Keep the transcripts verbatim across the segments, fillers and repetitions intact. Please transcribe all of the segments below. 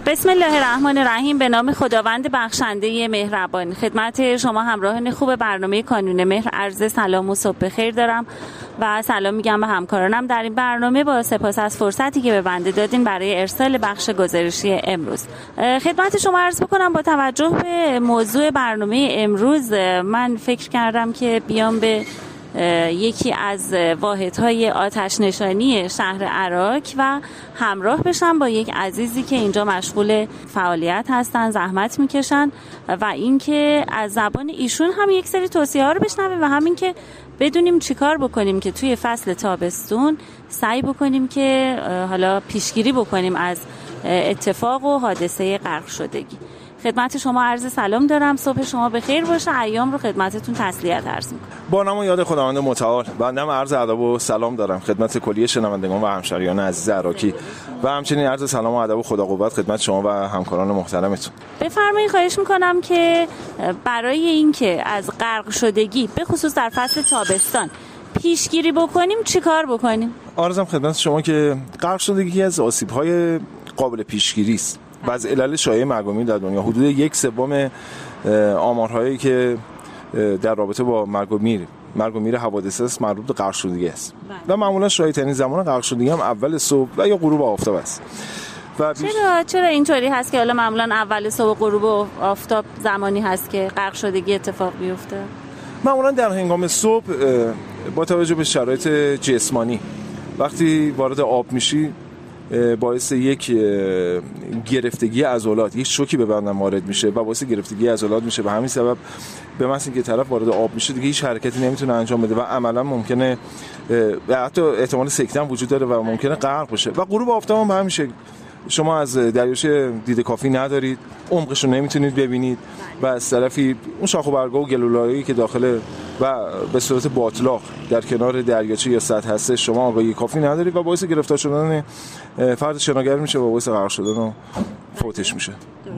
بسم الله الرحمن الرحیم. به نام خداوند بخشنده مهربان. خدمت شما همراهان خوب برنامه کانون مهر عرض سلام و صبح بخیر دارم و سلام میگم به همکارانم در این برنامه، با سپاس از فرصتی که به بنده دادین برای ارسال بخش گزارشی امروز. خدمت شما عرض بکنم با توجه به موضوع برنامه امروز من فکر کردم که بیام به یکی از واحدهای آتش نشانی شهر عراق و همراه بشم با یک عزیزی که اینجا مشغول فعالیت هستن، زحمت میکشن و اینکه از زبان ایشون هم یک سری توصیه ها رو بشنویم و همین که بدونیم چیکار بکنیم که توی فصل تابستون سعی بکنیم که حالا پیشگیری بکنیم از اتفاق و حادثه غرق شدگی. خدمت شما عرض سلام دارم، صبح شما بخیر باشه، ایام رو خدمتتون تسلیت عرض می‌کنم. با نام و یاد خداوند متعال بنده عرض ادب و سلام دارم خدمت کلیه شنوندگان و همشهریان عزیز عراقی و همچنین عرض سلام و ادب و خدا قوت خدمت شما و همکاران محترمتون. بفرمایید، خواهش می‌کنم که برای اینکه از غرق شدگی به خصوص در فصل تابستان پیشگیری بکنیم چیکار بکنیم؟ عرضم خدمت شما که غرق شدگی از آسیب‌های قابل پیشگیری است و از علل شایع مرگ و میر در دنیا. حدود یک سوم آمارهایی که در رابطه با مرگ و میر مرگ و میر حوادث است مربوط به غرق شدگی است و معمولا شایع‌ترین زمان غرق شدگی هم اول صبح و یا غروب آفتاب است. و بیش... چرا چرا اینطوری هست که حالا معمولا اول صبح و غروب آفتاب زمانی هست که غرق شدگی اتفاق بیفته؟ معمولا در هنگام صبح با توجه به شرایط جسمانی وقتی وارد آب میشی باعث یک گرفتگی عضلات، یک شوکی به بدن وارد میشه و باعث گرفتگی عضلات میشه. به همین سبب به محض اینکه طرف وارد آب میشه دیگه هیچ حرکتی نمیتونه انجام بده و عملا ممکنه و حتی احتمال سکته هم وجود داره و ممکنه غرق بشه. و غروب آفتاب هم به همین شکل، شما از دریاچه دید کافی ندارید، عمقش رو نمیتونید ببینید و از طرفی اون شاخ و برگا و گلوله‌ای که داخل و به صورت باطلاق در کنار دریاچه یا سطح هست شما آگاهی کافی ندارید و باعث گرفتار شدن فرد شناگر میشه و باعث غرق شدن و فوتش میشه.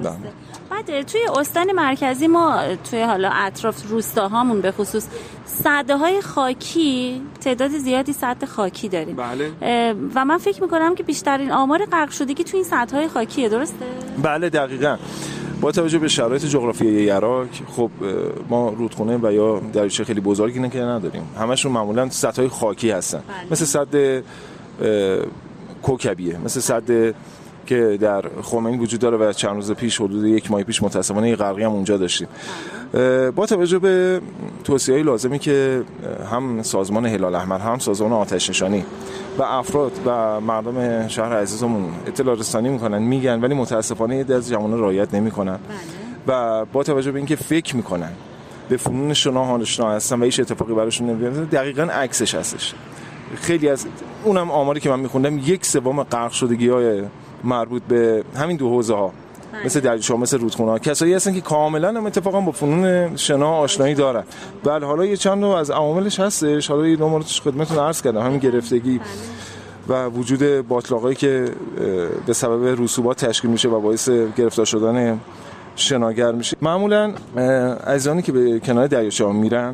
بعد توی استان مرکزی ما توی حالا اطراف روستاهامون به خصوص سدهای خاکی تعداد زیادی سد خاکی داریم. بله. و من فکر میکنم که بیشترین آمار غرق شدگی توی این سدهای خاکیه، درسته؟ بله دقیقاً. با توجه به شرایط جغرافیایی عراق خب ما رودخونه و یا دریاچه خیلی بزرگی نه که نداریم، همشون معمولا سدهای خاکی هستن. بله. مثل سد کوکبیه، مثل سد که در خمینی وجود داره و چند روز پیش حدود یک ماه پیش متاسفانه غرقی هم اونجا داشتیم. با توجه به توصیه‌های لازمی که هم سازمان هلال احمر هم سازمان آتش نشانی و افراد و مردم شهر عزیزمون اطلاع رسانی میکنن میگن، ولی متاسفانه یه از جوانان رعایت نمیکنن و با توجه به اینکه فکر میکنن به فنون شنا آشنا هستن و هیچ اتفاقی براشون نمیفته، دقیقاً عکسش هستش. خیلی از اونم آماری که من میخوندم یک سوم غرق شدگی‌های مربوط به همین دو حوزه ها مثل دریاچه ها، مثل رودخونه ها، کسایی هستن که کاملا هم اتفاقا با فنون شنا آشنایی دارن. بله حالا یه چند تا از عواملش هستش، حالا یه دو موردش خدمتتون عرض کردم، همین گرفتگی و وجود باطلاقایی که به سبب رسوبات تشکیل میشه و باعث گرفتار شدن شناگر میشه. معمولا عزیزانی که به کنار دریاچه ها میرن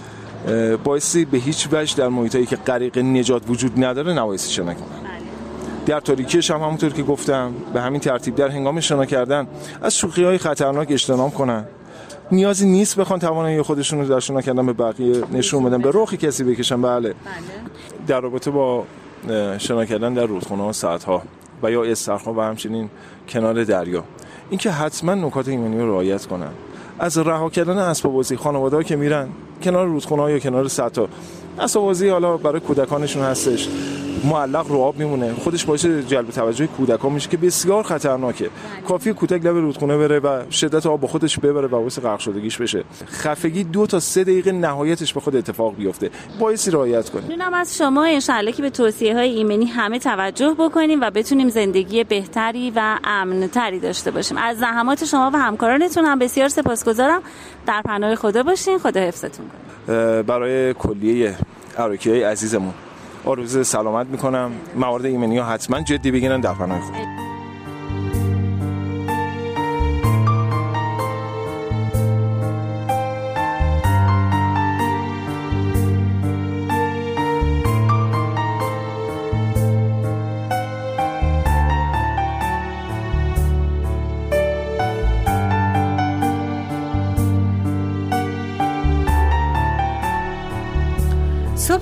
باعثی به هیچ وجه در محیطایی که غریق نجات وجود نداره نباید شنا کنن. در تاریکیش هم همونطور که گفتم به همین ترتیب در هنگام شنا کردن از شوخی‌های خطرناک اجتناب کنن. نیازی نیست بخوان توانایی خودشون رو در شنا کردن به بقیه نشون بدن، به رخ کسی بکشن. بله. بله. در رابطه با شنا کردن در رودخونه ها، سدها و یا استخرها و همچنین کنار دریا، اینکه حتما نکات ایمنی رو رعایت کنن. از رها کردن اسباب بازی، خانواده‌ها که میرن کنار رودخونه‌ها یا کنار سدها، اسباب بازی حالا برای کودکانشون هستش، معلق رو آب میمونه، خودش باعث جلب توجه کودکان میشه که بسیار خطرناکه. کافیه کودک لب رودخونه بره و شدت آب با خودش ببره و باعث غرق شدگیش بشه. خفگی دو تا سه دقیقه نهایتش به خود اتفاق بیفته، باعث رعایت کنیم. می‌دونم از شما ان شاءالله که به توصیه‌های ایمنی همه توجه بکنیم و بتونیم زندگی بهتری و امن‌تری داشته باشیم. از زحمات شما و همکارانتون هم بسیار سپاسگزارم. در پناه خدا باشین، خدا حفظتون کنه. برای کلیه عراقی‌های عزیزمون آرزوی سلامت میکنم. موارد ایمنی ها حتما جدی بگیرن، در پناه خدا.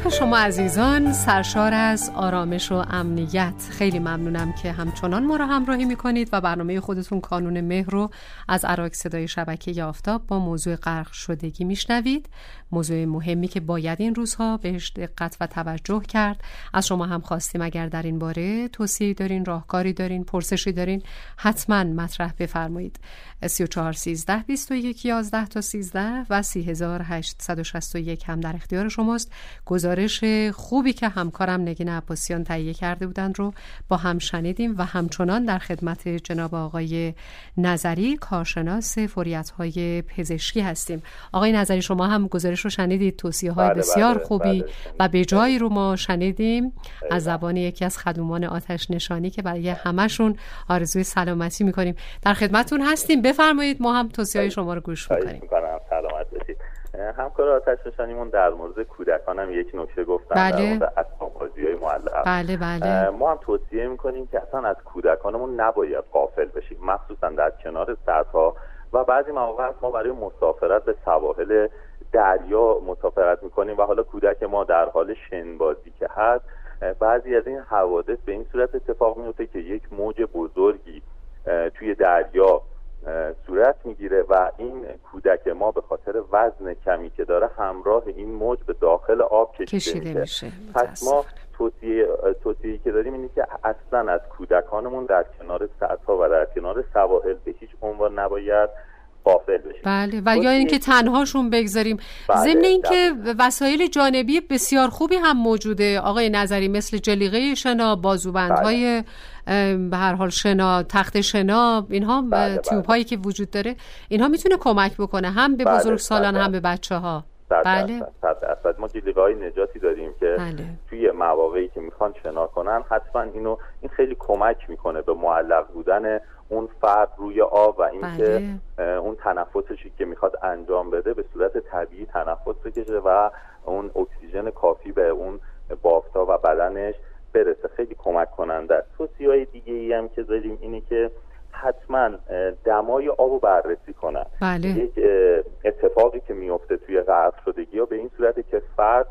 صبح شما عزیزان سرشار از آرامش و امنیت. خیلی ممنونم که همچنان ما را همراهی میکنید و برنامه خودتون کانون مهر رو از اراک صدای شبکه آفتاب با موضوع غرق شدگی میشنوید. موضوع مهمی که باید این روزها بهش دقت و توجه کرد. از شما هم خواستیم اگر در این باره توصیه‌ای دارین، راهکاری دارین، پرسشی دارین، حتما مطرح بفرمایید. سی و چهار سیزده بیست و یک یازده تا سیزده و سی هزار هشتصد و شصت و یک هم در اختیار شماست. گزارش خوبی که همکارم نگین عباسیان تهیه کرده بودند رو با هم شنیدیم و همچنان در خدمت جناب آقای نظری کارشناس فوریت‌های پزشکی هستیم. آقای نظری شما هم گزارش رو شنیدید، توصیه‌های بله بسیار بله خوبی بله. و به جایی رو ما شنیدیم از زبان یکی از خدومان آتش نشانی که برای همشون آرزوی سلامتی می‌کنیم. در خدمتتون هستیم، بفرمایید ما هم توصیه‌های شما رو گوش می‌کنیم. سلامت باشید. همکار آتش نشانیمون در مورد کودکان هم یک نکته گفتن. بله. در مورد اسباب‌بازی‌های معلق. بله بله. ما هم توصیه می‌کنیم که اصلا از کودکانمون نباید غافل بشیم، مخصوصا در کنار سدها و بعضی مواقع ما برای مسافرت به سواحل دریا مسافرت می‌کنیم و حالا کودک ما در حال شنبازی که هست، بعضی از این حوادث به این صورت اتفاق میفته که یک موج بزرگی توی دریا صورت میگیره و این کودک ما به خاطر وزن کمی که داره همراه این موج به داخل آب کشیده, کشیده میشه. پس ما توصیه توصیه‌ای که داریم اینه که اصلا از کودکانمون در کنار سدها و در کنار سواحل به هیچ عنوان نباید غافل بشیم. بله و یا اینکه تنهاشون بگذاریم. بله ضمن اینکه وسایل جانبی بسیار خوبی هم موجوده آقای نظری، مثل جلیقه شنا، بازوبندهای به هر حال شنا، تخت شنا، اینها بله تیوب هایی که وجود داره، اینها میتونه کمک بکنه هم به بله بزرگسالان بله هم به بچه‌ها. بله اصلا ما جلیقه های نجاتی داریم که بله توی مواقعی که میخوان شنا کنن حتما اینو این خیلی کمک میکنه به معلق بودن اون فرد روی آب و اینکه بله اون تنفسشی که میخواد انجام بده به صورت طبیعی تنفس بکشه و اون اکسیژن کافی به اون بافت‌ها و بدنش برسه. خیلی کمک کننده است. توصیه‌های دیگه‌ای هم که داریم اینه که حتما دمای آب رو بررسی کنن. بله. یک اتفاقی که میفته توی غرق شدگی ها به این صورته که فرد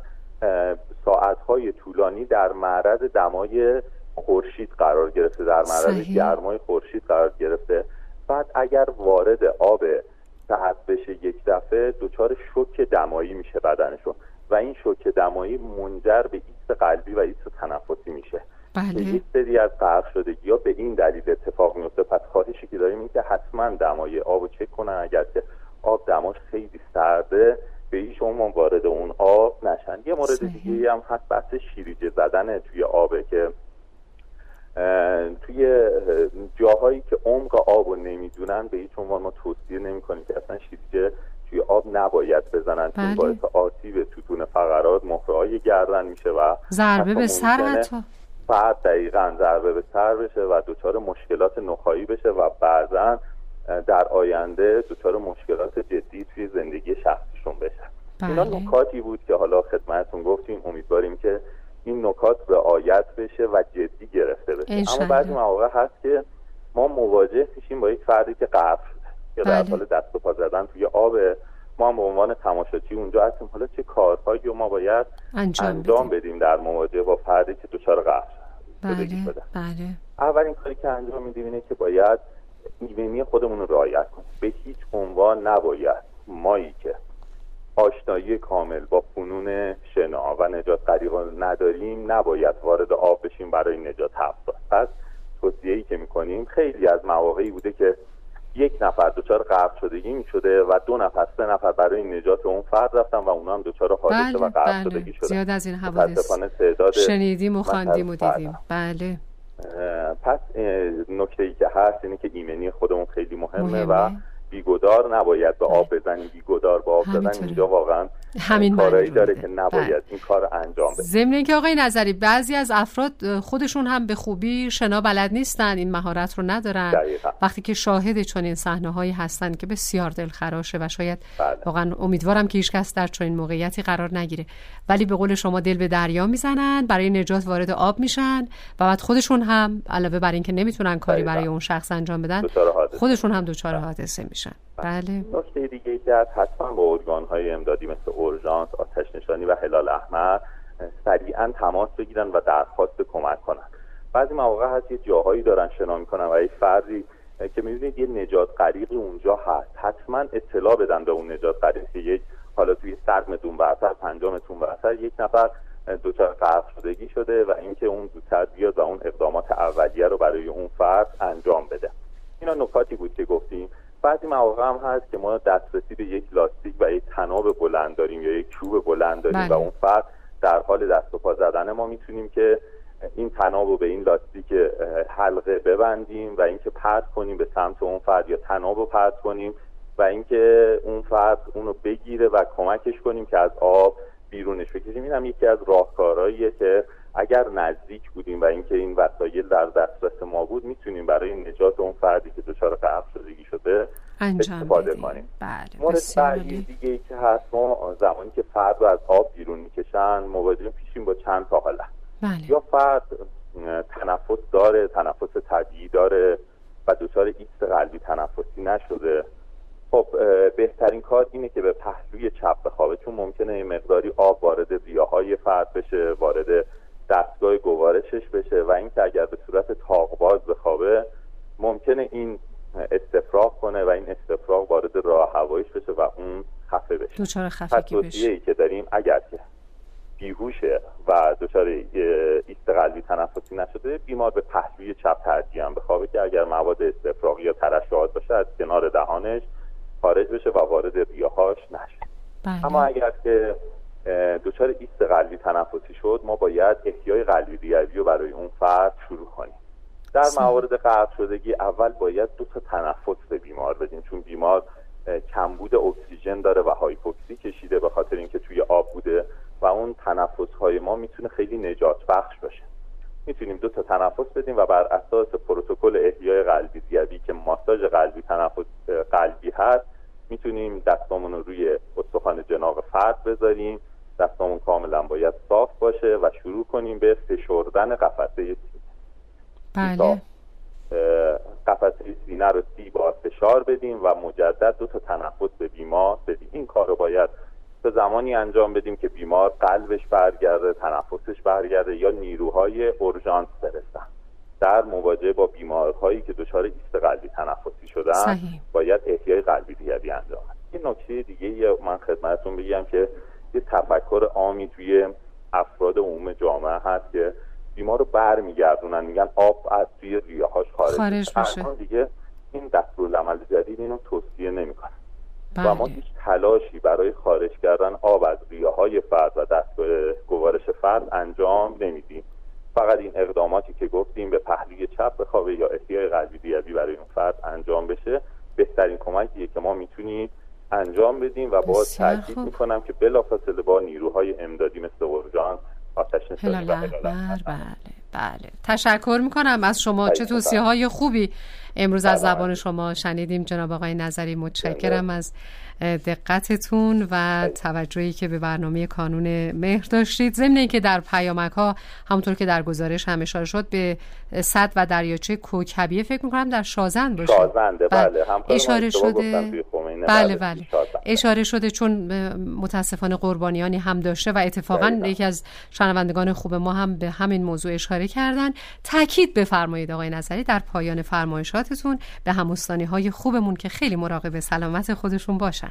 ساعتهای طولانی در معرض دمای خورشید قرار گرفته، در معرض گرمای خورشید قرار گرفته. بعد اگر وارد آب سرد بشه یک دفعه دچار شوک دمایی میشه بدنشون و این شوک دمایی منجر به ایست قلبی و ایست تنفسی میشه. بله. یک سری از غرق شدگی ها به این دلیل اتفاق میفته. پس خواهشی که داریم این که حتما دمای آب رو چک کنن، اگر که آب دماش خیلی سرده به هیچ عنوان وارد اون آب نشن. یه مورد دیگه هم هست بحث شیریجه زدن توی آبه که توی جاهایی که عمق آب رو نمیدونن به هیچ عنوان ما توصیه نمی کنیم که اصلا شیریجه توی آب نباید بزنن. چون باعث آسیب ستون فقرات، مهره‌های گردن میشه و ضربه به سر حتی فرد دقیقاً ضربه به سر بشه و دچار مشکلات نخاعی بشه و بعضاً در آینده دچار مشکلات جدی توی زندگی شخصیشون بشه. بله. اینا نکاتی بود که حالا خدمتتون گفتیم، امیدواریم که این نکات رعایت بشه و جدی گرفته بشه. اما بعضی مواقع هست که ما مواجه میشیم با یک فردی که غرق شده که در حال دست و پا زدن توی آب، ما هم به عنوان تماشاچی اونجا هستیم. حالا چه کارهایی رو ما باید انجام, انجام بدیم. بدیم در مواجهه با فردی که دچار غرق شده؟ بله بله. اولین کاری که انجام میدیم اینه که باید ایمنی خودمون رو رعایت کنیم. به هیچ عنوان نباید مایی که آشنایی کامل با فنون شنا و نجات غریقان نداریم نباید وارد آب بشیم برای نجات افراد. پس توصیه‌ای که میکنیم، خیلی از مواقعی بوده که یک نفر دچار غرق شدگی میشده و دو نفر سه نفر برای نجات اون فرد رفتن و اونا هم دچار حادثه بله، و غرق بله. شدگی شدن. زیاد از این حوادث شنیدیم و خواندیم و دیدیم. بله. پس نکته‌ای که هست اینه که ایمنی خودمون خیلی مهمه, مهمه. و بیگدار نباید به آب بزنیم. بیگدار به آب زدن اینجا واقعا همین کارایی داره که نباید بله. این کار انجام بدیم. ضمن اینکه آقای نظری بعضی از افراد خودشون هم به خوبی شنا بلد نیستن، این مهارت رو ندارن. دقیقا. وقتی که شاهد چنین صحنه‌هایی هستن که بسیار دلخراشه و شاید بله. واقعا امیدوارم که هیچ کس در چنین موقعیتی قرار نگیره، ولی به قول شما دل به دریا میزنن، برای نجات وارد آب میشن و بعد خودشون هم علاوه بر اینکه نمیتونن کاری برای اون شخص انجام بدن، خودشون هم دچار حادثه میشن. بله. نکته دیگه ای که حتما با ارگان‌های امدادی مثل اورژانس، آتش نشانی و هلال احمر سریعا تماس بگیرن و درخواست کمک کنن. بعضی مواقع هست یه جاهایی دارن شنا میکنن و یک فردی که میبینید یه نجات غریقی اونجا هست، حتما اطلاع بدن به اون نجات غریق که یک حالا توی صد متر ورتر، پنجاه متر ورتر یک نفر دچار غرق شدگی شده و اینکه اون زودتر بیاد و اون اقدامات اولیه رو برای اون فرد انجام بده. اینا نکاتی بود که گفتیم. بعضی مواقع هم هست که ما دسترسی به یک لاستیک و یک طناب بلند داریم یا یک چوب بلند داریم بله. و اون فرد در حال دست و پا زدن، ما میتونیم که این طناب رو به این لاستیک حلقه ببندیم و اینکه پرت کنیم به سمت اون فرد یا طناب رو پرت کنیم و اینکه اون فرد اونو بگیره و کمکش کنیم که از آب بیرونش بکشیم. این هم یکی از راهکارهاییه که اگر نزدیک بودیم و اینکه این وسایل در دسترس ما بود میتونیم برای نجات اون فردی که دچار غرق شدگی شده استفاده کنیم. بله. مورد بعدی دیگه ای که هست، ما زمانی که فرد رو از آب بیرون میکشن مواجه میشیم با چند تا حالت. بله. یا فرد تنفس داره، تنفس طبیعی داره و دچار ایست قلبی تنفسی نشده. خب بهترین کار اینه که به پهلوی چپ بخوابه، چون ممکنه یه مقداری آب وارد ریه‌های فرد بشه، وارد دستگاه گوارشش بشه و اینکه اگر به صورت تاق‌باز بخوابه ممکنه این استفراغ کنه و این استفراغ وارد راه هوایش بشه و اون خفه بشه. دچار خفگی بشه. توصیه‌ای که داریم اگر که بیهوشه و دچار ایست قلبی تنفسی نشده، بیمار به پهلوی چپ ترجیحاً بخوابه که اگر مواد استفراغی یا ترشحات باشه از کنار دهانش خارج بشه و وارد ریه‌هاش نشه. بله. اما اگر که دچار ایست قلبی تنفسی شد، ما باید احیای قلبی ریوی رو برای اون فرد شروع کنیم. در موارد غرق شدگی اول باید دو تا تنفس به بیمار بدیم، چون بیمار کمبود اکسیژن داره و هایپوکسی کشیده به خاطر اینکه توی آب بوده و اون تنفس‌های ما میتونه خیلی نجات بخش باشه. میتونیم دو تا تنفس بدیم و بر اساس پروتکل احیای قلبی ریوی که ماساژ قلبی تنفس قلبی هست، میتونیم دستامون رو روی استخوان جناق فرد بذاریم، دستامون کاملا باید صاف باشه و شروع کنیم به فشردن قفسه سینه. بله. قفسه سینه رو سی بار فشار بدیم و مجدد دو تا تنفس به بیمار بدیم. این کار رو باید به زمانی انجام بدیم که بیمار قلبش برگرده، تنفسش برگرده یا نیروهای اورژانس برسن. در مواجهه با بیمارهایی که دچار ایست قلبی تنفسی شدن صحیح. باید احیای قلبی ریوی انجام بدیم. یه نکته دیگه من خدمتتون بگم که یه تفکر عامی توی افراد عموم جامعه هست که بیمار رو برمیگردونن، میگن آب از توی ریه‌هاش خارج, خارج بشه. دیگه این دستورالعمل جدید اینو توصیه نمی‌کنه. بله. و ما هیچ تلاشی برای خارج کردن آب از ریه‌های فرد و دستگاه گوارش فرد انجام نمیدیم. فقط این اقداماتی که گفتیم به پهلوی چپ بخوابه یا احیای قلبی ریوی برای اون فرد انجام بشه بهترین کمکیه که ما میتونیم انجام بدیم و باز تاکید میکنم که بلافاصله با نیروهای امدادی مثل اورژانس، آتش نشانی و هلال بله بله تشکر میکنم از شما. چه توصیه های خوبی امروز از زبان شما شنیدیم جناب آقای نظری. متشکرم از دقتتون و توجهی که به برنامه کانون مهر داشتید. ضمن اینکه در پیامک ها همونطور که در گزارش هم اشاره شد به سد و دریاچه کوکبیه فکر میکنم در شازند باشه. شازنده بله. اشاره شده. بله بله اشاره شده چون متاسفانه قربانیانی هم داشته و اتفاقا یکی از شنوندگان خوب ما هم به همین موضوع اشاره کردن. تاکید بفرمایید آقای نظری در پایان فرمایشاتتون به هموستانی های خوبمون که خیلی مراقب سلامت خودشون باشن.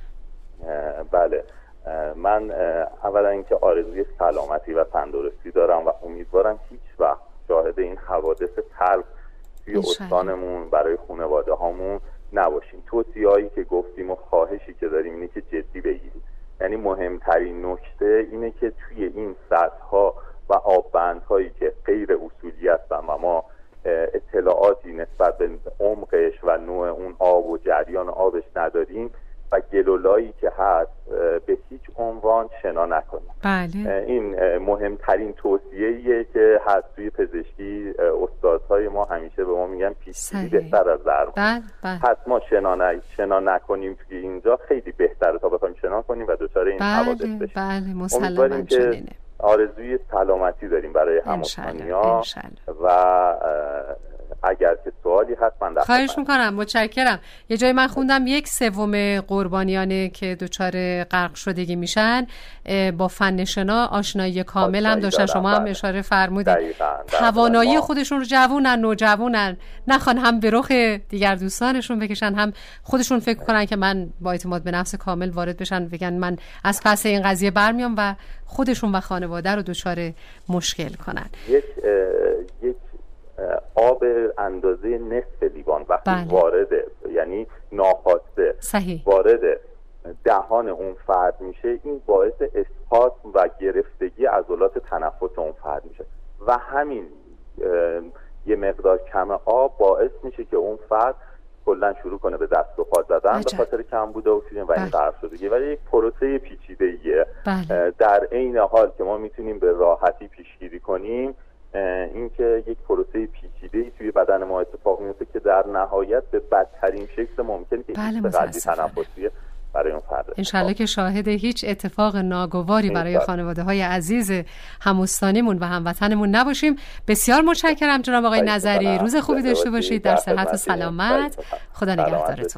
بله من اولا اینکه آرزوی سلامتی و تندرستی دارم و امیدوارم هیچ وقت شاهد این حوادث تلخ توی استانمون برای خانواده هامون نباشیم. توصیه‌هایی که گفتیم و خواهشی که داریم اینه که جدی بگیریم. یعنی مهمترین نکته اینه که توی این سدها و آببندهایی که غیر اصولی هستن و ما اطلاعاتی نسبت به عمقش و نوع اون آب و جریان آبش نداریم و گلولایی که هست به هیچ عنوان شنا نکنیم. بله. این مهمترین توصیه‌ایه که هست توی پزشکی. استادهای ما همیشه به ما میگن پیشگیری بهتر از درمان. بله بله. پس ما شنا ن... شنا نکنیم توی اینجا خیلی بهتره تا بخوایم شنا کنیم و دچار این حوادث بشیم. بله مسلماً چنینه. آرزوی سلامتی داریم برای هموطنی‌ها و اگر که سوالی هست من خواهش میکنم. متشکرم. یه جایی من خوندم یک سوم قربانیانی که دچار غرق شدگی میشن با فن شنا آشنایی کامل هم داشتن. شما هم اشاره فرمودید توانایی خودشون رو جوونن، نوجوونن، نخوان هم به رخ دیگر دوستانشون بکشن، هم خودشون فکر کنن که من با اعتماد به نفس کامل وارد بشن، بگن من از پس این قضیه برمیام و خودشون و خانواده رو دچار مشکل کنن. یک یک آب اندازه نصف لیوان وقتی بله. وارد، یعنی ناخواسته صحیح. وارد دهان اون فرد میشه، این باعث اسقاط و گرفتگی عضلات تنفس اون فرد میشه و همین یه مقدار کم آب باعث میشه که اون فرد کلا شروع کنه به دست و پا زدن به خاطر کمبود اکسیژن و این غرق شدگی. ولی یک پروسه پیچیده‌ایه. در عین حال که ما میتونیم به راحتی پیشگیری کنیم، اینکه یک پروسه پیچیده‌ای توی بدن ما اتفاق میفته که در نهایت به بدترین شکل ممکنه که بله قلبی تنفسی برای اون فرد. انشالله که شاهد هیچ اتفاق ناگواری برای خانواده‌های عزیز هموستانیمون و هموطنمون نباشیم. بسیار متشکرم جناب آقای نظری. روز خوبی داشته باشید. در صحت و سلامت. خدا نگهدارتون.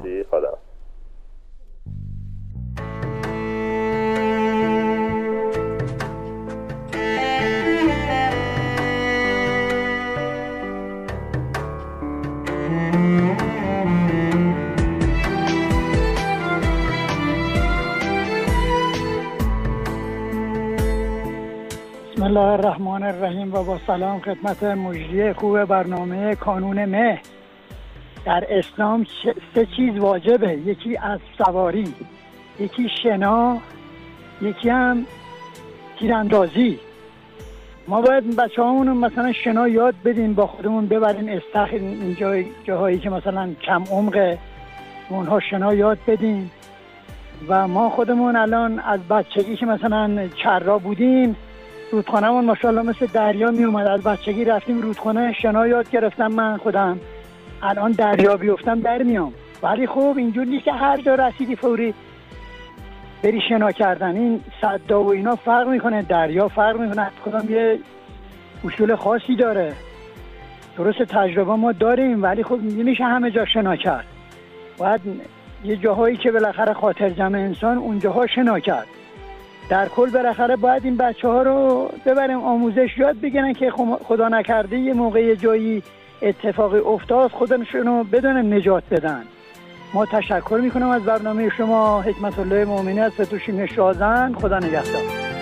بسم الله الرحمن الرحیم و با سلام خدمت مجری خوب برنامه کانون مه. در اسلام سه چیز واجبه، یکی از سواری، یکی شنا، یکی هم تیراندازی. ما باید بچه همون مثلا شنا یاد بدیم، با خودمون ببریم استخر، اینجا جاهایی که مثلا کم عمقه اونها شنا یاد بدیم. و ما خودمون الان از بچگی که مثلا چرا بودیم رودخانه‌مون ماشاءالله مثل دریا می اومد. از بچگی رفتیم رودخانه، شنا یاد گرفتم من خودم. الان دریا بیفتم در میام. ولی خب اینجور نیست که هر جا رسیدی فوری بری شنا کردن. این صدا و اینا فرق میکنه، دریا فرق میکنه، کدام یه اصول خاصی داره. درست تجربه ما داریم ولی خب نمیشه همه جا شنا کرد. باید یه جاهایی که بالاخره خاطر جمع انسان اونجاها شنا کرد. در کل بالاخره باید این بچه ها رو ببریم آموزش یاد بگیرن که خدا نکرده یه موقع جایی اتفاقی افتاد خودشون رو بدونن نجات بدن. ما تشکر میکنم از برنامه شما. حکمت الله مومنی از فتوشیم شازن. خدا نگهدار.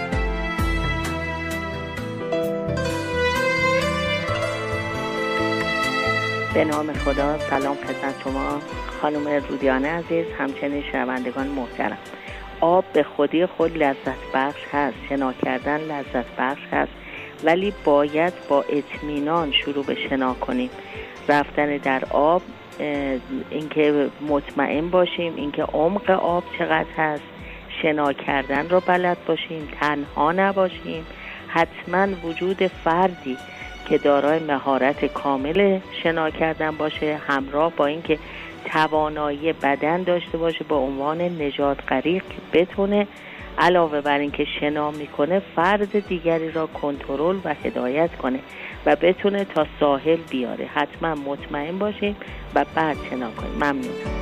به نام خدا. سلام خدمت شما خانم رودیانه عزیز، همچنین شنوندگان محترم. آب به خودی خود لذت بخش هست، شنا کردن لذت بخش هست، ولی باید با اطمینان شروع به شنا کنیم. رفتن در آب، اینکه مطمئن باشیم اینکه عمق آب چقدر هست، شنا کردن رو بلد باشیم، تنها نباشیم. حتما وجود فردی که دارای مهارت کامل شنا کردن باشه، همراه با اینکه توانایی بدن داشته باشه به عنوان نجات غریق، که بتونه علاوه بر اینکه شنا میکنه فرد دیگری را کنترل و هدایت کنه و بتونه تا ساحل بیاره. حتما مطمئن باشیم و بعد شنا کنیم. ممنونم.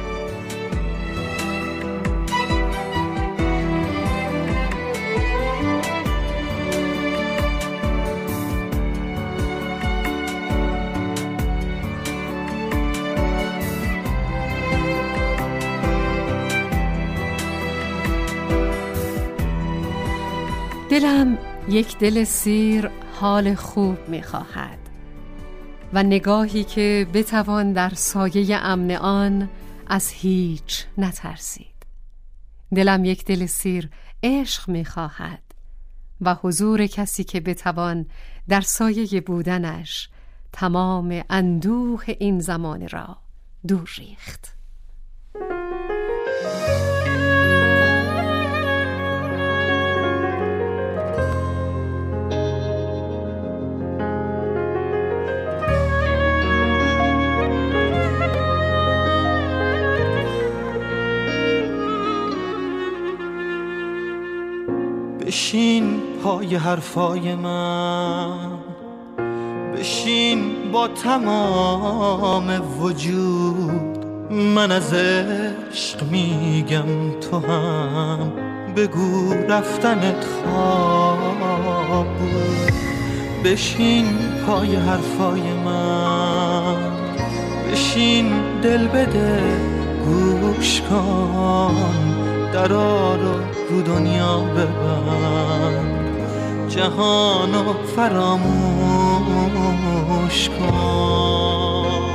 دلم یک دل سیر حال خوب می‌خواهد و نگاهی که بتوان در سایه امن آن از هیچ نترسید. دلم یک دل سیر عشق می‌خواهد و حضور کسی که بتوان در سایه بودنش تمام اندوه این زمان را دور ریخت. بشین پای حرفای من، بشین با تمام وجود، من از عشق میگم تو هم بگو رفتنت خواب بود. بشین پای حرفای من، بشین دل بده گوش کن، درا رو رو دنیا ببند، جهانو فراموش کن.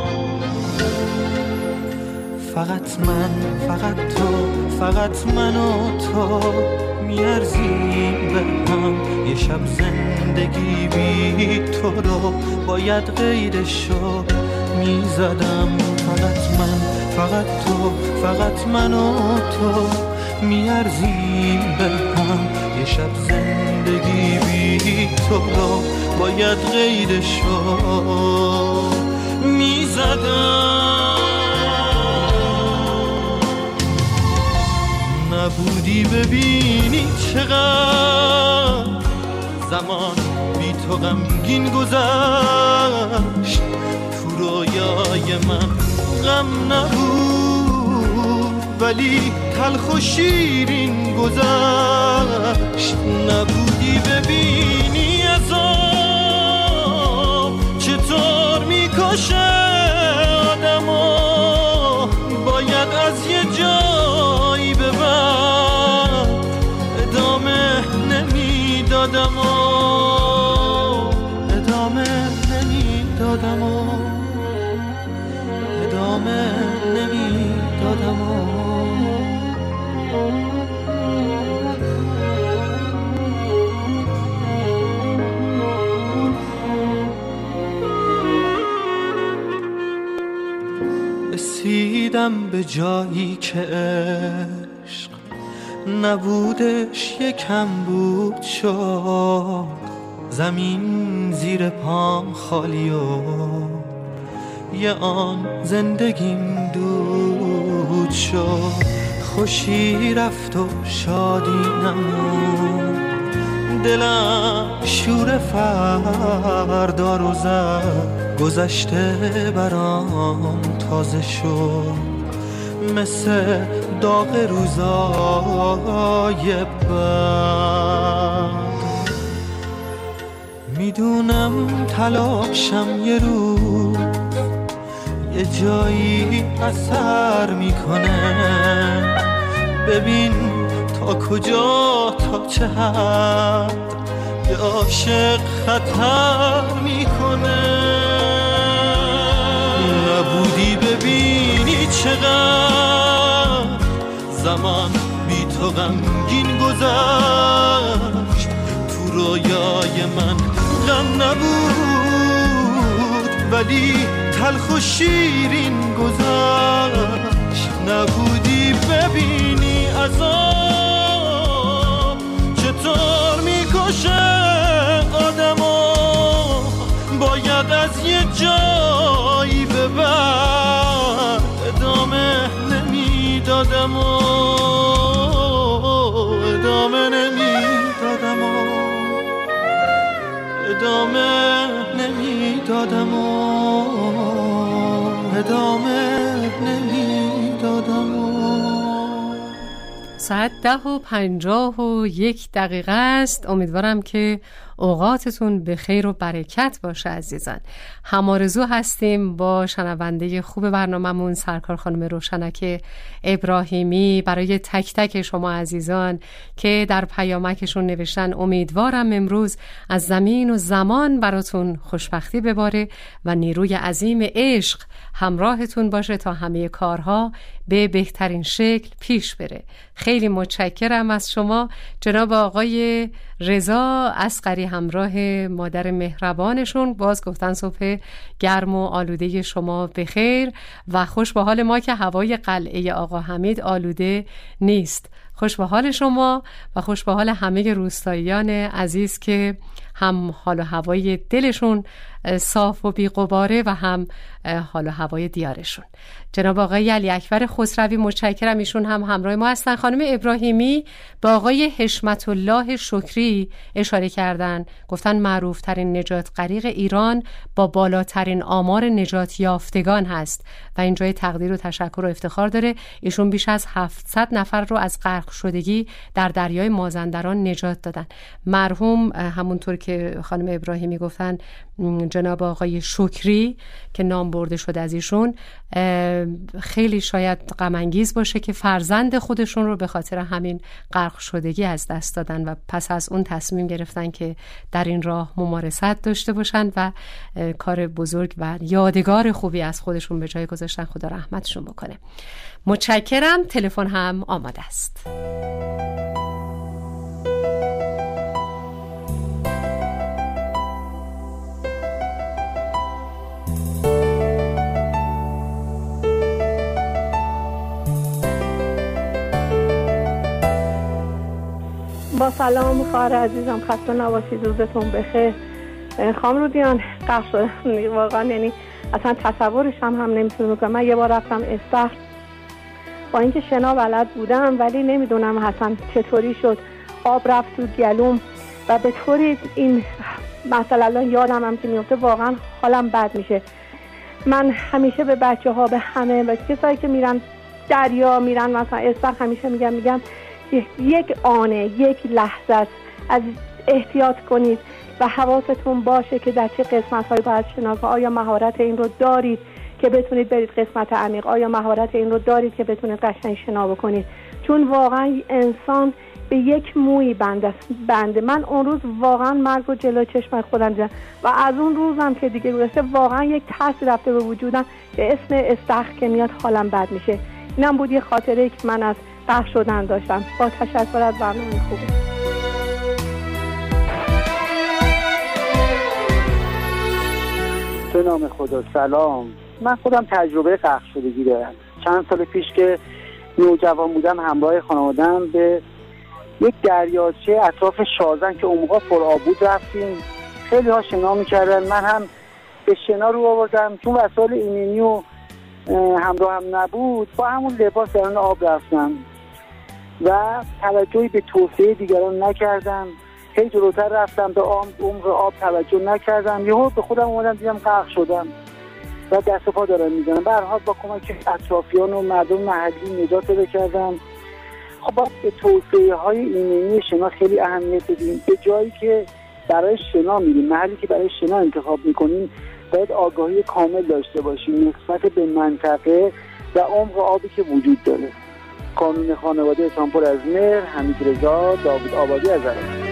فقط من، فقط تو، فقط من و تو میارزیم به هم. یه شب زندگی بی تو رو باید غیرشو میزدم. فقط من، فقط تو، فقط من و تو میارزیم به هم. یه شب زندگی بی تو رو باید غیرشو میزدم. نبودی ببینی چقدر زمان بی تو غمگین گذشت. تو رویای من غم نبود ولی تلخ و شیرین گذشت. نبودی ببینی عذاب چطور میکشه آدمو، باید از یه جایی به بعد ادامه نمیدادم و ادامه نمیدادم و ادامه نمیدادم و رسیدم به جایی که عشق نبودش یکم بود شد. زمین زیر پام خالی و یه آن زندگیم دود شد. خوشی رفت و شادی نمون، دلم شور فردا رو زد. گذشته برام تازه شد مثل داغ روزای بعد. میدونم تلاشم یه روز یه جایی اثر میکنه. ببین تا کجا تا چه حد یه عاشق خطر میکنه. نبودی ببینی چقدر زمان بی تو غمگین گذشت. تو رویای من غم نبود ولی تلخ و شیرین گذشت. نبودی ببینی عذاب چطور میکشه آدمو، باید از یه جایی به بعد ادامه نمیدادم و ادامه نمیدادم و ادامه نمیدادم و ادامه نمیدادم و ساعت ده و پنجاه و یک دقیقه است. امیدوارم که اوقاتتون به خیر و برکت باشه عزیزان. همارزو هستیم با شنونده خوب برنامه‌مون سرکار خانم روشنک ابراهیمی. برای تک تک شما عزیزان که در پیامکشون نوشتن امیدوارم امروز از زمین و زمان براتون خوشبختی بباره و نیروی عظیم عشق همراهتون باشه تا همه کارها به بهترین شکل پیش بره. خیلی متشکرم از شما. جناب آقای رضا اصغری همراه مادر مهربانشون باز گفتن صبح گرم و آلوده شما بخیر و خوش به حال ما که هوای قلعه آقا حمید آلوده نیست. خوش به حال شما و خوش به حال همه روستاییان عزیز که هم حال و هوای دلشون صاف و بی غباره و هم حال و هوای دیارشون. جناب آقای علی اکبر خسروی متشکرم، ایشون هم همراه ما هستن. خانم ابراهیمی با آقای حشمت الله شکری اشاره کردن، گفتن معروف ترین نجات غریق ایران با بالاترین آمار نجات یافتگان هست و اینجای تقدیر و تشکر و افتخار داره. ایشون بیش از هفتصد نفر رو از غرق شدگی در دریای مازندران نجات دادن. مرحوم همونطور که خانم ابراهیمی گفتن جناب آقای شکری که نام برده شده از ایشون، خیلی شاید غم انگیز باشه که فرزند خودشون رو به خاطر همین غرق شدگی از دست دادن و پس از اون تصمیم گرفتن که در این راه ممارست داشته باشن و کار بزرگ و یادگار خوبی از خودشون به جای گذاشتن. خدا رحمتشون بکنه. متشکرم. تلفن هم آماده است. با سلام خواهر عزیزم، خسته نباشید، روزتون بخیر. خانم رودیان غرق شدن واقعا، یعنی اصلا تصورش هم هم نمیتونم بکنم. من یه بار رفتم استخر، با اینکه شنا بلد بودم ولی نمیدونم اصلا چطوری شد آب رفت تو گلوم و به طوری این مثلا الان یادم هم که میفته واقعا حالم بد میشه. من همیشه به بچه ها، به همه، به کسایی که میرن دریا میرن مثلا استخر همیشه میگم میگم یک آنه، یک لحظه است، از احتیاط کنید و حواستون باشه که در چه قسمت‌هایی باید شنا کنید. آیا مهارت این رو دارید که بتونید برید قسمت عمیق؟ آیا مهارت این رو دارید که بتونید قشنگ شنا بکنید؟ چون واقعا انسان به یک موی بنده بنده من اون روز واقعا مرگ رو جلوی چشم خودم دیدم و از اون روزم که دیگه گذشته واقعا یک ترس رفته به وجودم که اسم استخر که میاد حالم بد میشه. اینم بود یه خاطره که من از غرق شدن داشتم. با تشکر از برنامه خوبه. به نام خدا. سلام. من خودم تجربه غرق شدگی دارم. چند سال پیش که نوجوان بودم همراه خانواده‌ام به یک دریاچه اطراف شازن که اون موقع پر آب بود رفتیم. خیلی ها شنا می‌کردن، من هم به شنا رو آوردم. چون وسایل ایمنی و همراه هم نبود، با همون لباس درون آب رفتم و توجهی به توصیه دیگران نکردم. خیلی جلوتر رفتم، به عمق آب توجه نکردم. یهو به خودم اومدم دیدم غرق شدم و دست و پا دارم میزنم. به هر حال با کمک اطرافیان و مردم محلی نجات پیدا کردم. خب باید به توصیه های ایمنی شنا خیلی اهمیت بدیم. به جایی که برای شنا میریم، محلی که برای شنا انتخاب میکنیم، باید آگاهی کامل داشته باشیم نسبت به منطقه و عمق آبی که وجود داره. کانون خانواده تامپور از مهر، حمید رضا داوود آبادی از عراق.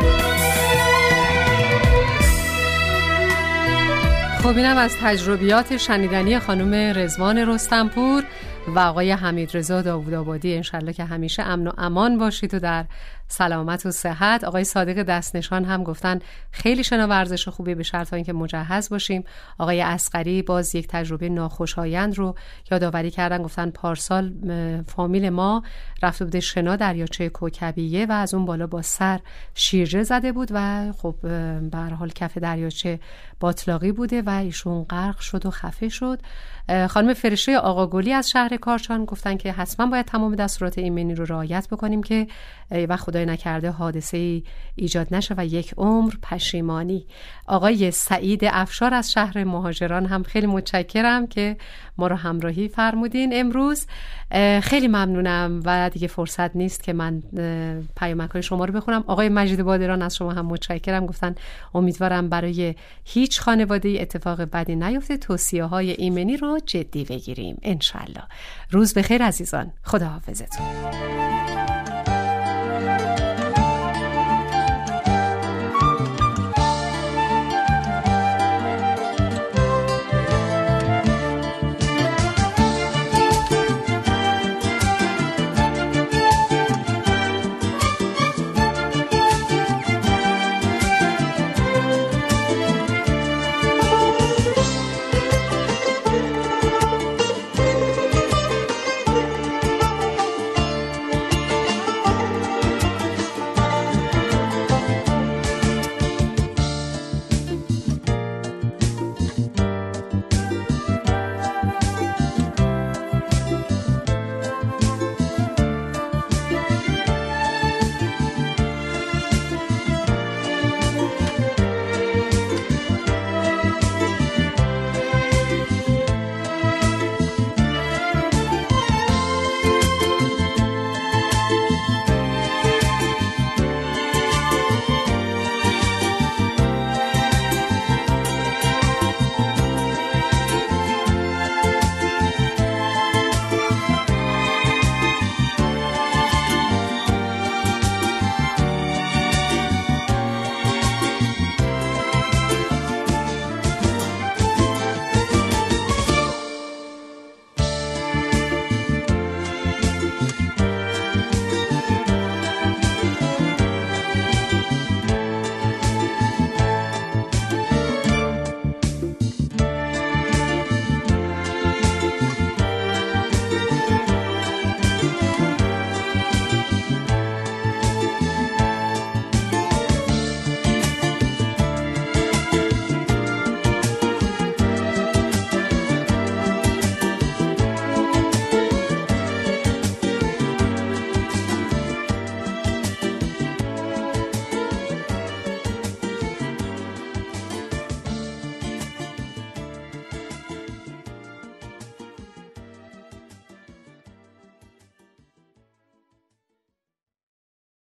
خب اینم از تجربیات شنیدنی خانم رضوان رستمپور و آقای حمید رضا داوود آبادی. انشالله که همیشه امن و امان باشید و در سلامت و صحت. آقای صادق دستنشان هم گفتن خیلی شنا ورزش خوبی به شرط اینکه مجهز باشیم. آقای اصغری باز یک تجربه ناخوشایند رو یادآوری کردن، گفتن پارسال فامیل ما رفته بوده شنا دریاچه کوکبیه و از اون بالا با سر شیرجه زده بود و خب به هر حال کف دریاچه باطلاقی بوده و ایشون غرق شد و خفه شد. خانم فرشته آقا گلی از شهر کارچان گفتن که حتما باید تمام دستورات ایمنی رو رعایت بکنیم که و خدای نکرده حادثه ایجاد نشه و یک عمر پشیمانی. آقای سعید افشار از شهر مهاجران هم خیلی متشکرم که ما رو همراهی فرمودین امروز. خیلی ممنونم و دیگه فرصت نیست که من پیامک‌های شما رو بخونم. آقای مجید بادران از شما هم متشکرم، گفتن امیدوارم برای هیچ خانواده اتفاق بدی نیفته، توصیه‌های ایمنی رو جدی بگیریم انشالله. روز بخیر عزیزان، خداحافظتون.